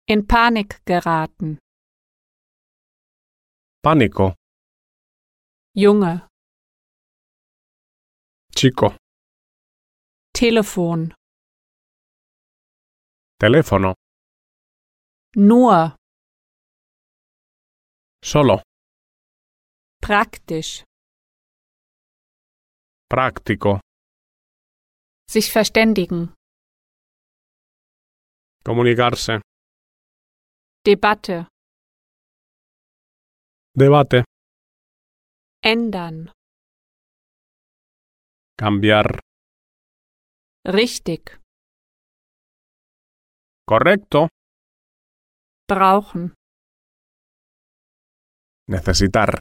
In Panik geraten. Pánico. Junge. Chico. Telefon. Teléfono. Nur. Solo. Praktisch. Práctico. Sich verständigen. Comunicarse. Debatte. Debate. Ändern. Cambiar. Richtig. Correcto. Brauchen. Necesitar.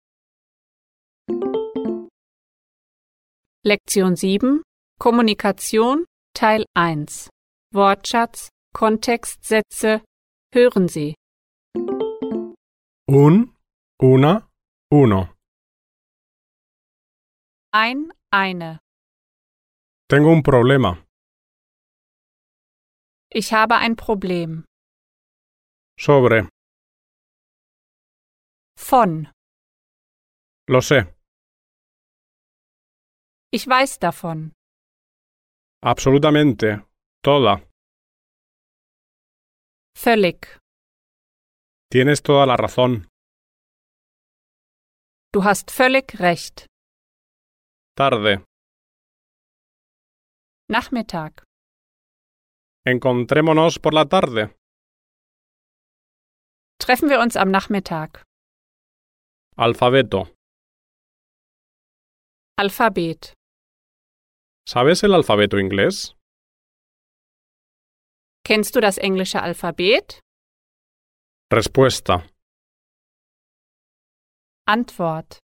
Lektion 7. Kommunikation Teil 1. Wortschatz, Kontextsätze. Hören Sie. Un, una, uno. Eine. Tengo un problema. Ich habe ein Problem. Sobre. Von. Lo sé. Ich weiß davon. Absolutamente. Toda. Völlig. Tienes toda la razón. Du hast völlig recht. Tarde. Nachmittag. Encontrémonos por la tarde. Treffen wir uns am Nachmittag. Alfabeto. Alphabet. ¿Sabes el alfabeto inglés? Kennst du das englische Alphabet? Respuesta. Antwort.